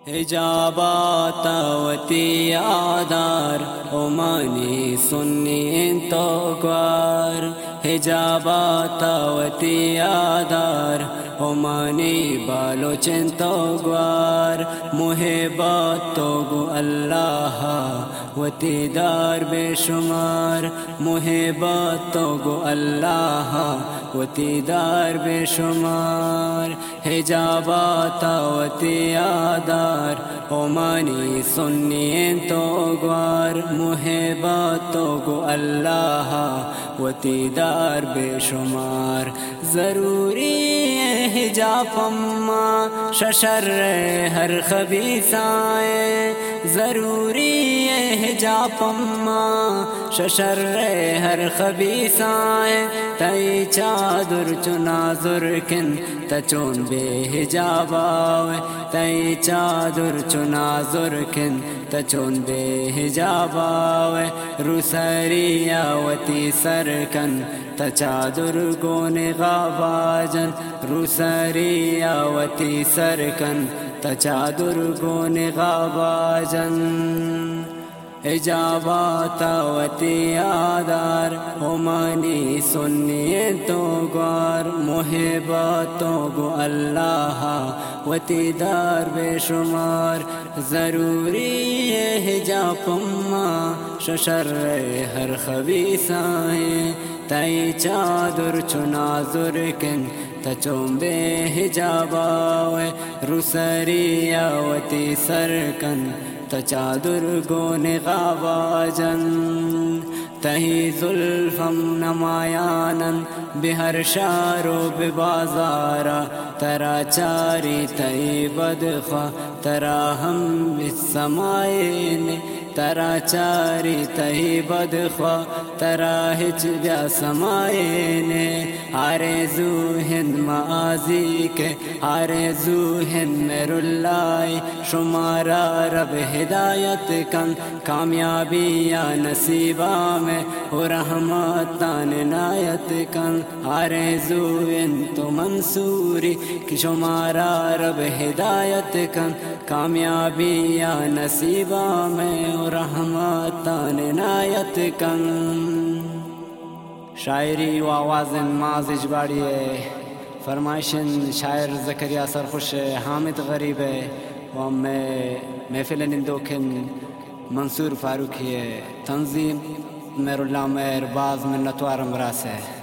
حجابات وتی آدار اومانی سنی تو گوار حجابات وتی آدار اومانی بالوچن تو گوار محبت تو گو اللہ وتی دار بے شمار محبت تو گو اللہ وتی دار بے شمار حجابات وتی آدار اومانی سنی تو گوار محبت تو گو اللہ وتی دار بے شمار ضروری ہے حجاب اما ششر ہر خبیثائیں ضروری ہے حجاب اما ششر ہر خبیثائیں تئی چادر چنازر کن تچون بے حجاب آوے تئی چادر چنازر کن تچون بے حجاب آوے روسری آوتی سرکن تچادر گون غاباجن روسری آوتی سرکن تچادر گون غاباجن حجابات وتی آدار اومانی سنی تو گوار محبت تو گو اللہ وتی دار بے شمار ضروری ہے حجاب اما ششر ہر خبیثائیں تئی چادر چنازر کن تچون بے حجاب آوے روسری آوتی سرکن تچادر گون غاباجن تہی زلفم نمایانن بہر شارو ببازارا ترا چاری تہی بدخوا ترا ہم بالسمائن ترا چاری تہی بدخوا ترا ہچ بیا سمائن آرزو ہند معازی کے آرزو ہند میر اللہ شمارا رب ہدایت کن کامیابی یا نصیبہ میں و رحمت عنایت کن آرزو تو منصوری کہ شمارا رب ہدایت کن کامیابی یا نصیبہ میں و رحمت عنایت کن شاعری و آواز معاذ اجباری ہے فرمائشن شاعر زکریا سرخوش حامد غریب ہے و میں محفل نندوکن منصور فاروقی ہے تنظیم میر اللہ میر باز منتوار امراس ہے